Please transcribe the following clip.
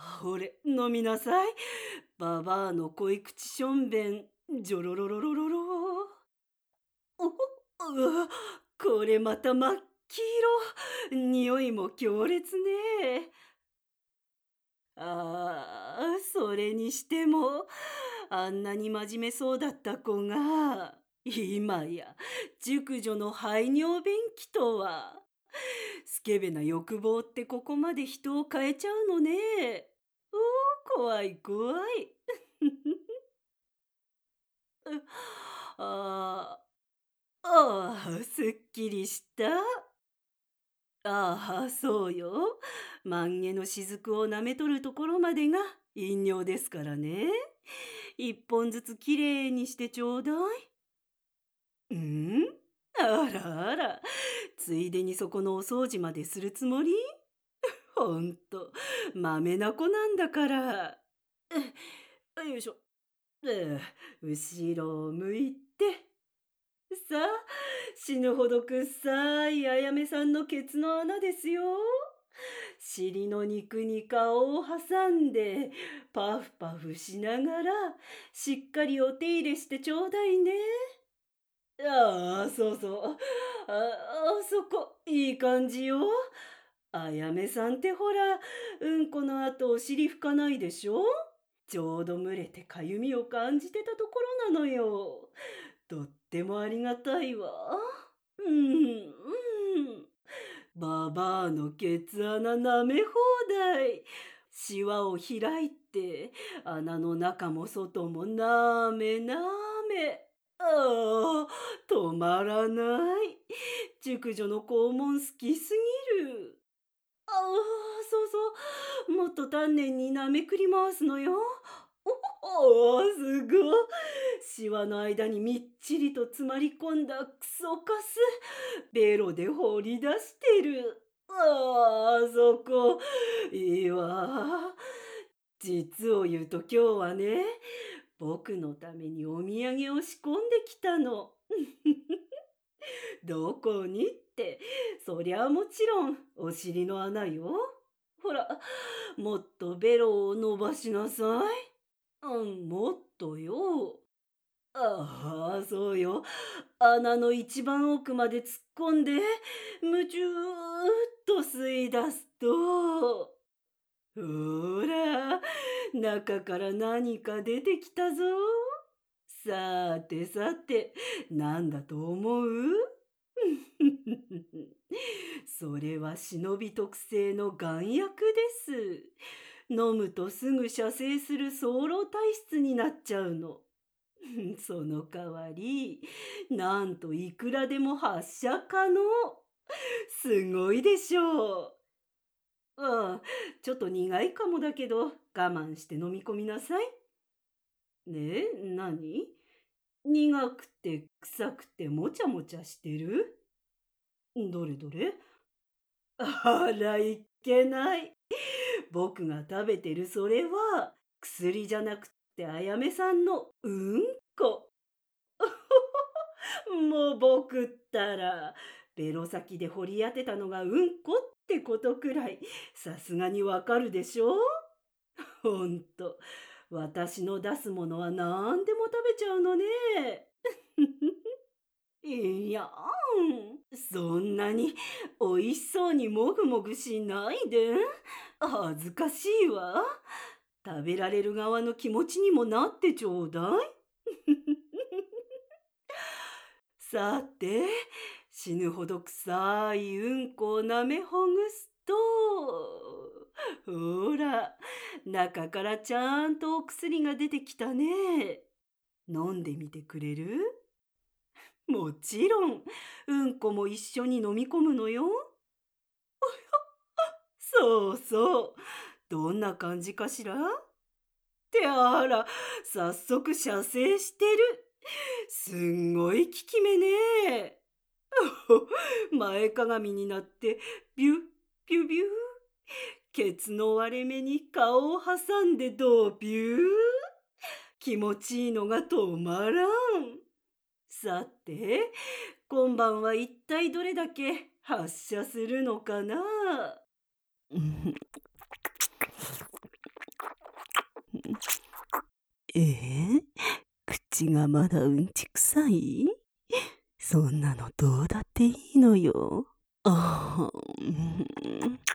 ほれ、飲みなさい。ババアの濃口しょんべん、じょろろろろろろ。おうわ、これまた真っ黄色。匂いも強烈ね。ああ、それにしても、あんなに真面目そうだった子が、今や熟女の排尿便器とは。スケベな欲望ってここまで人を変えちゃうのね。おー、怖い怖い。あすっきりした。ああ、そうよ。万華の雫を舐めとるところまでが飲料ですからね。一本ずつきれいにしてちょうだい。あらあら、ついでにそこのお掃除までするつもり？ほんと、まめな子なんだから。よいしょ。後ろを向いて。さあ、死ぬほどくっさいあやめさんのケツの穴ですよ。尻の肉に顔を挟んで、パフパフしながら、しっかりお手入れしてちょうだいね。ああ、そうそう。そこ、いい感じよ。あやめさんってほら、うんこの後お尻拭かないでしょ？ちょうど蒸れてかゆみを感じてたところなのよ。とってもありがたいわ。うん、うん。ババアのケツ穴舐め放題。シワを開いて、穴の中も外もなめなめ。ああ、止まらない。熟女の肛門好きすぎる。ああ、そうそう。もっと丹念に舐めくり回すのよ。すごい。シワの間にみっちりと詰まり込んだクソカス。ベロで放り出してる。そこ。いいわ。実を言うと今日はね、僕のためにお土産を仕込んできたの。どこにって、そりゃもちろんお尻の穴よ。ほら、もっとベロを伸ばしなさい。もっとよ。ああ、そうよ。穴の一番奥まで突っ込んで、むちゅーっと吸い出すと、ほら、中から何か出てきたぞ。さてさて、なんだと思う？それは忍び特製の丸薬です。飲むとすぐ射精する早漏体質になっちゃうの。その代わり、なんといくらでも発射可能。すごいでしょう。ちょっと苦いかもだけど、我慢して飲み込みなさい。ねえ、何？苦くて臭くてもちゃもちゃしてる？どれどれ？あら、いけない。僕が食べてるそれは、薬じゃなくてあやめさんのうんこ。もう僕ったら、ベロ先で掘り当てたのがうんこってことくらい、さすがにわかるでしょ？ほんと、私の出すものは何でも食べちゃうのね。いやそんなに美味しそうにもぐもぐしないで。恥ずかしいわ。食べられる側の気持ちにもなってちょうだい。さて、死ぬほど臭いうんこを舐めほぐすと、ほら、中からちゃんとお薬が出てきたね。飲んでみてくれる？もちろん、うんこも一緒に飲み込むのよ。そうそう。どんな感じかしら？ってあら、早速射精してる。すんごい効き目ね。前かがみになってビュッビュビュー。ケツの割れ目に顔を挟んでドビュー。気持ちいいのが止まらん。さて、今晩は一体どれだけ発射するのかな？ えー、口がまだうんちくさい？そんなのどうだっていいのよ。ああ、